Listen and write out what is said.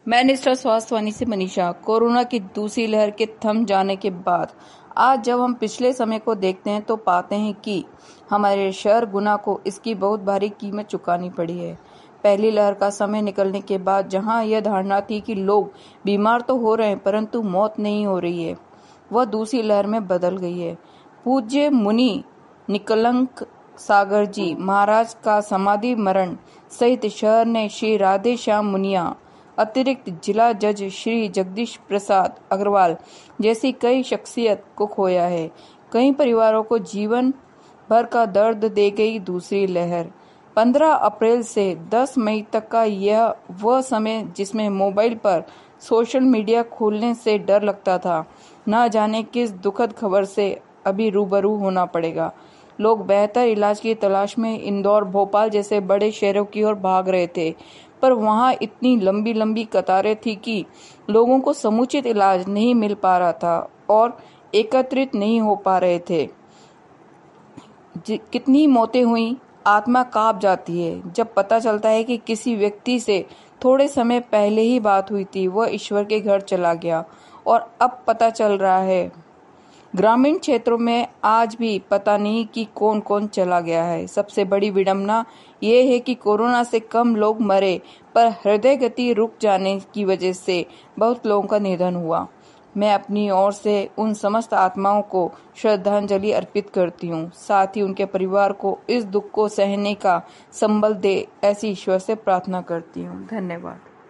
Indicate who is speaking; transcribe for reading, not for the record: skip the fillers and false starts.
Speaker 1: Minister स्वास्थ्य वाणी से Manisha. Corona की दूसरी लहर के थम जाने के बाद आज जब हम पिछले समय को देखते हैं तो पाते हैं कि हमारे शहर गुना को इसकी बहुत भारी कीमत चुकानी पड़ी है। पहली लहर का समय निकलने के बाद जहां यह धारणा थी कि लोग बीमार तो हो रहे हैं परंतु मौत नहीं हो रही है, वह दूसरी लहर में बदल गई है। पूज्य मुनि निकलंक सागर जी महाराज का समाधि मरण सहित शहर ने श्री राधे श्याम मुनिया, अतिरिक्त जिला जज श्री जगदीश प्रसाद अग्रवाल जैसी कई शख्सियत को खोया है। कई परिवारों को जीवन भर का दर्द दे गई दूसरी लहर। 15 अप्रैल से 10 मई तक का यह वह समय जिसमें मोबाइल पर सोशल मीडिया खोलने से डर लगता था, न जाने किस दुखद खबर से अभी रूबरू होना पड़ेगा। लोग बेहतर इलाज की तलाश में इंदौर, भोपाल जैसे बड़े शहरों की ओर भाग रहे थे, पर वहां इतनी लंबी लंबी कतारें थी कि लोगों को समुचित इलाज नहीं मिल पा रहा था और एकत्रित नहीं हो पा रहे थे। कितनी मौतें हुई, आत्मा कांप जाती है जब पता चलता है कि किसी व्यक्ति से थोड़े समय पहले ही बात हुई थी, वह ईश्वर के घर चला गया और अब पता चल रहा है। ग्रामीण क्षेत्रों में आज भी पता नहीं कि कौन कौन चला गया है। सबसे बड़ी विडंबना यह है कि कोरोना से कम लोग मरे, पर हृदय गति रुक जाने की वजह से बहुत लोगों का निधन हुआ। मैं अपनी ओर से उन समस्त आत्माओं को श्रद्धांजलि अर्पित करती हूँ, साथ ही उनके परिवार को इस दुख को सहने का संबल दे, ऐसी ईश्वर से प्रार्थना करती हूँ। धन्यवाद।